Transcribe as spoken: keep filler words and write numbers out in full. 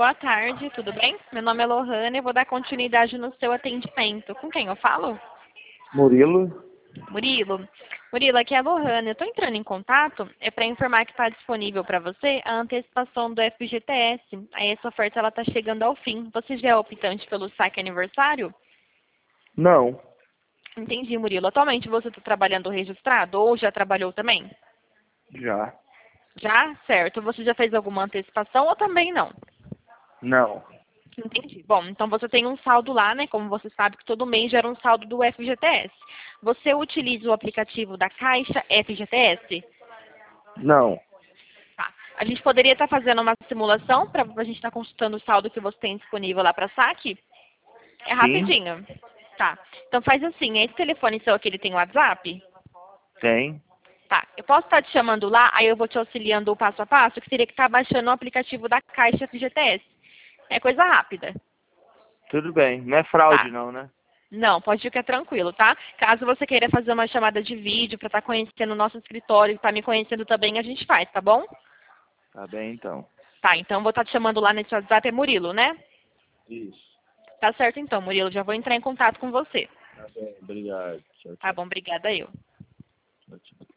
boa tarde, tudo bem? Meu nome é Lohane e eu vou dar continuidade no seu atendimento. Com quem eu falo? Murilo? Murilo. Murilo, aqui é a Lohane. Eu estou entrando em contato é para informar que está disponível para você a antecipação do F G T S. Aí essa oferta ela está chegando ao fim. Você já é optante pelo saque aniversário? Não, Entendi, Murilo. Atualmente você está trabalhando registrado ou já trabalhou também? já. Já? Certo. Você já fez alguma antecipação ou também não? Não. Entendi. Bom, então você tem um saldo lá, né? Como você sabe que todo mês gera um saldo do F G T S. Você utiliza o aplicativo da Caixa F G T S? Não. Tá. A gente poderia estar fazendo uma simulação para a gente estar consultando o saldo que você tem disponível lá para saque? É Sim? rapidinho. Tá. Então faz assim, esse telefone seu aqui, ele tem WhatsApp? Tem? Tá. Eu posso estar te chamando lá, aí eu vou te auxiliando o passo a passo, que teria que estar baixando o aplicativo da Caixa F G T S. É coisa rápida. Tudo bem. Não é fraude Tá. não, né? Não, pode ficar tranquilo, tá? Caso você queira fazer uma chamada de vídeo para estar conhecendo o nosso escritório e estar me conhecendo também, a gente faz, tá bom? Tá bem então. Tá, então vou estar te chamando lá nesse WhatsApp, é Murilo, né? Isso. Tá certo então, Murilo, já vou entrar em contato com você. Tá bem, obrigado. Tchau, Tá tchau. bom, obrigada eu. Tchau, tchau.